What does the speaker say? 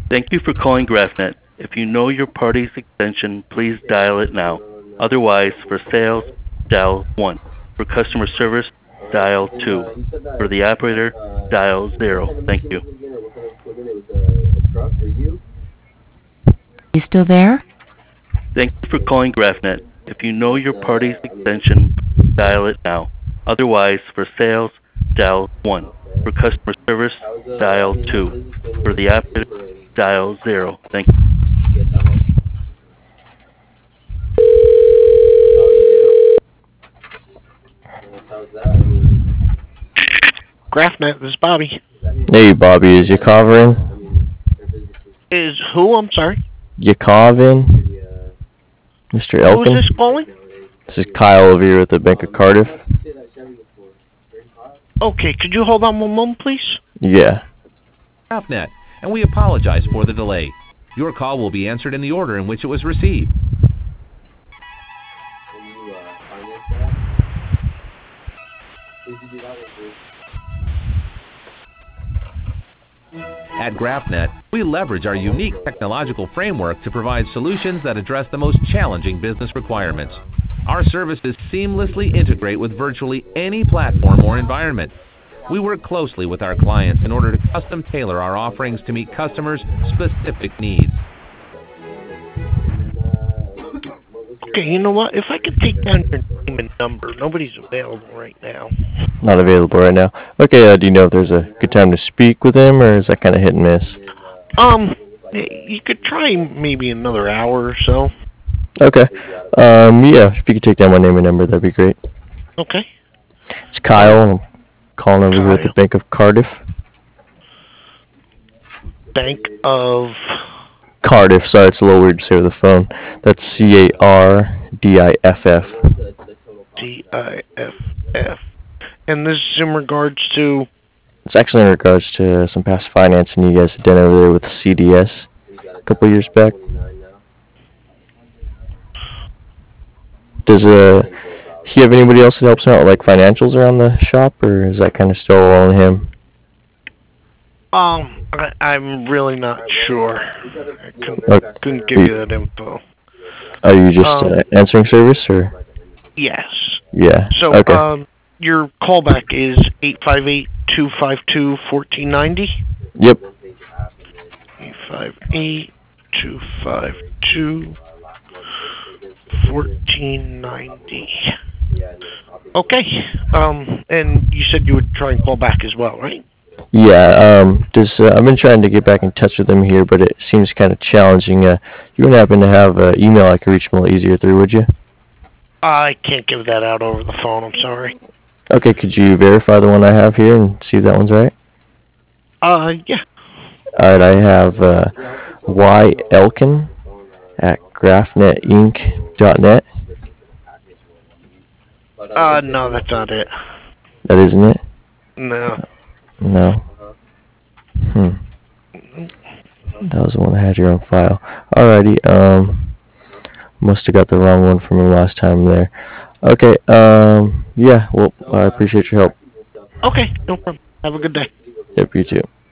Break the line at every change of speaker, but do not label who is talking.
Thank you for calling GraphNet. If you know your party's extension, please dial it now. Otherwise, for sales, dial 1. For customer service, dial 2. For the operator, dial 0. Thank you.
You still there?
Thank you for calling GraphNet. If you know your party's extension, dial it now. Otherwise, for sales, dial 1. For customer service, dial 2. For the operator, dial 0. Thank you.
GraphNet, this is Bobby.
Hey, Bobby, is Yakovin?
Is who? I'm sorry.
Yakovin? Mr.
Who is
Elkin?
this calling?
This is Kyle over here with the Bank of Cardiff.
Okay, could you hold on one moment, please?
Yeah.
GraphNet, and we apologize for the delay. Your call will be answered in the order in which it was received. At GraphNet, we leverage our unique technological framework to provide solutions that address the most challenging business requirements. Our services seamlessly integrate with virtually any platform or environment. We work closely with our clients in order to custom tailor our offerings to meet customers' specific needs.
Okay, you know what? If I could take down your name and number. Nobody's available right now.
Not available right now. Okay, do you know if there's a good time to speak with him, or is that kind of hit and miss?
You could try maybe another hour or so.
Okay. Yeah, if you could take down my name and number, that'd be great.
Okay.
It's Kyle. I'm calling over here at the Bank of Cardiff.
Bank of
Cardiff. Sorry, it's a little weird to say over the phone. That's Cardiff.
DIFF. And this is in regards to...
It's actually in regards to some past financing you guys did over there with CDS a couple years back. Does he have anybody else that helps him out, like financials around the shop, or is that kind of still all on him?
I'm really not sure. I couldn't give you that info.
Are you just answering service, or?
Yes.
Yeah.
So,
okay.
Your callback is 858-252-1490?
Yep.
858-252-1490. Okay. And you said you would try and call back as well, right?
Yeah. I've been trying to get back in touch with him here, but it seems kind of challenging. You wouldn't happen to have an email I could reach him a little easier through, would you?
I can't give that out over the phone. I'm sorry.
Okay. Could you verify the one I have here and see if that one's right?
Yeah.
All right. I have yelkin@graphnetinc.net.
No, that's not it.
That isn't it?
No.
No. That was the one I had here on file. Alrighty. Must have got the wrong one from him last time there. Okay. Yeah. Well, I appreciate your help.
Okay. No problem. Have a good day.
Yep. You too.